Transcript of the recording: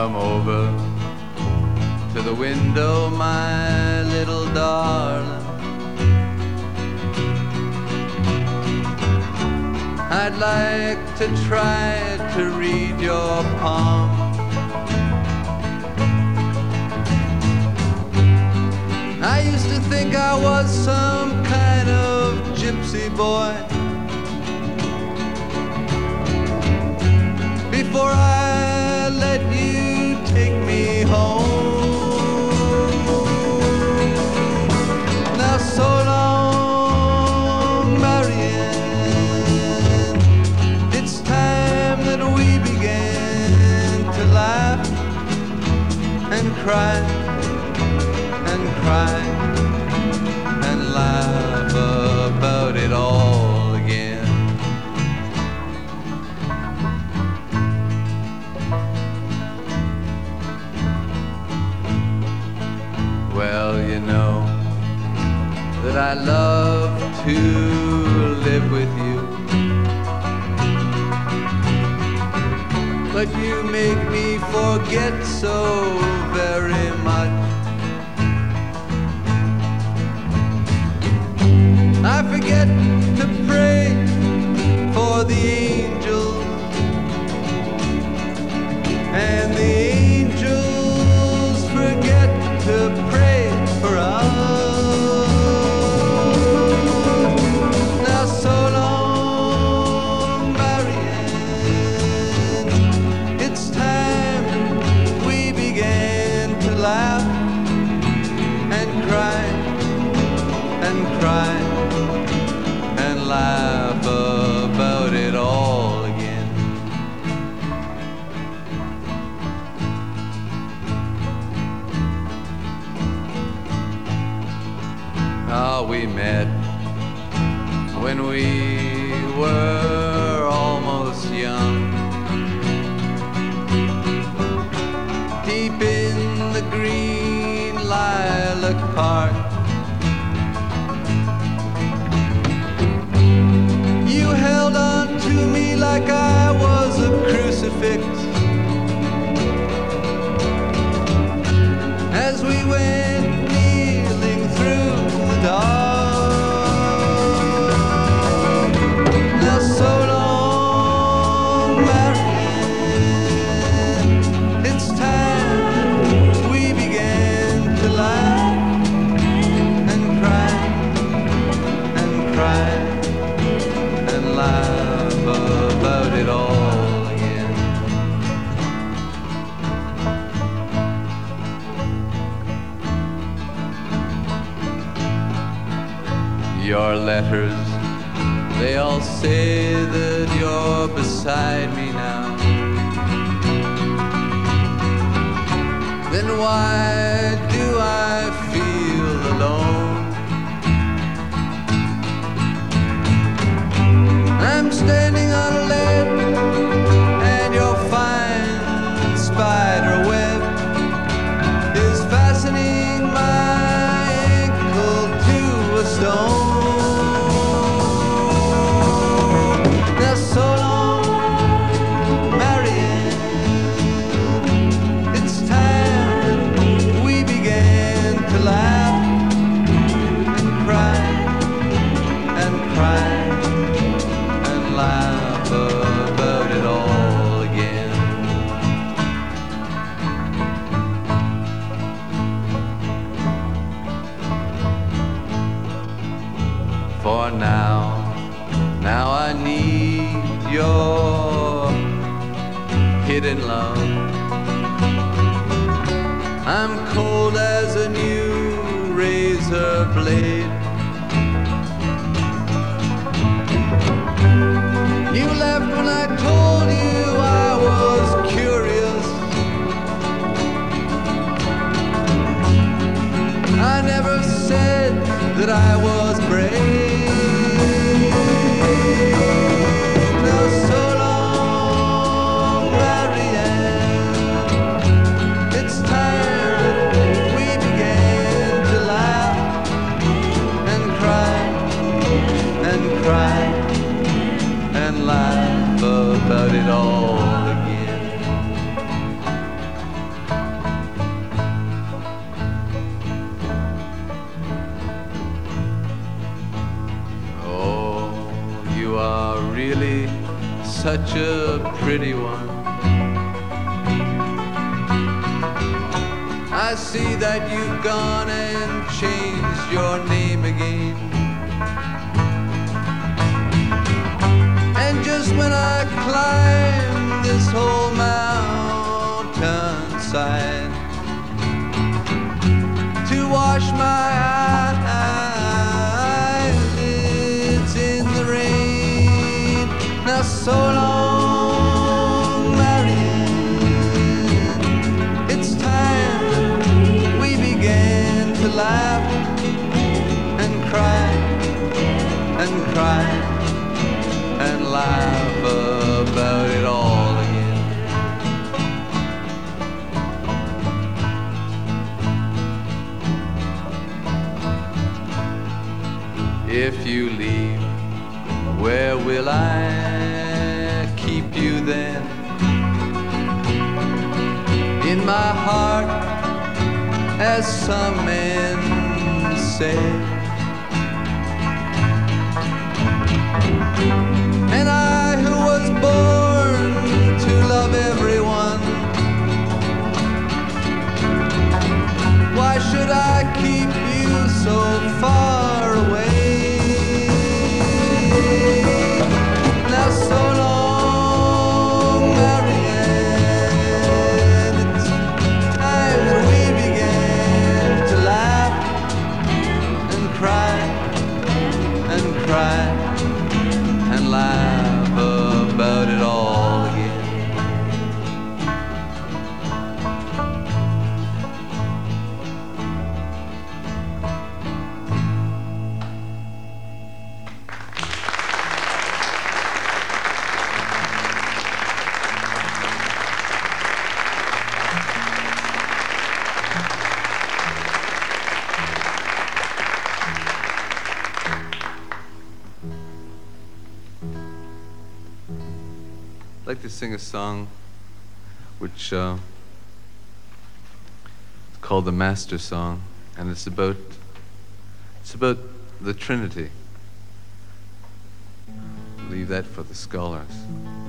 Come over to the window, my little darling. I'd like to try to read your palm. I used to think I was some kind of gypsy boy before I let you take me home. Now so long, Marianne, it's time that we began to laugh and cry and cry and laugh about it all again. Well, you know that I love to live with you, but you make me forget so very much. I forget to pray for the angels, and the angels forget to pray for us. Now so long, Marianne, it's time we began to laugh and cry and cry and laugh about it all again. Ah, we met when we were almost young, deep in the green lilac park. You held on to me like I was a crucifix as we went kneeling through the dark. Now so long, Marianne, it's time we began to laugh and cry and cry and laugh about it all again. Your letters, they all say that you're beside me now. Then why do I feel alone? I'm standing on a ledge and your fine spider web is fastening my ankle to a stone. Now so long, Marianne, it's time we began to laugh and cry and cry and laugh about it all again. For now I need your hidden love. I'm cold as a new razor blade. You left when I told you I was curious. I never said that I was brave. Now so long, Marianne, it's time we began to laugh and cry and cry and laugh about it all again. such a pretty one. I see that you've gone and changed your name again. And just when I climb this whole mountainside to wash my eyelids in the rain, now so long, Marian, it's time we began to laugh and cry and cry and laugh about it all again. If you leave, where will I keep you then? In my heart, as some men say. And I, who was born to love everyone, why should I keep you so far away? Now so long, Marianne, it's time that we began to laugh and cry and cry and laugh about it all again. I'd like to sing a song which is called the Master Song, and it's about the Trinity. Leave that for the scholars.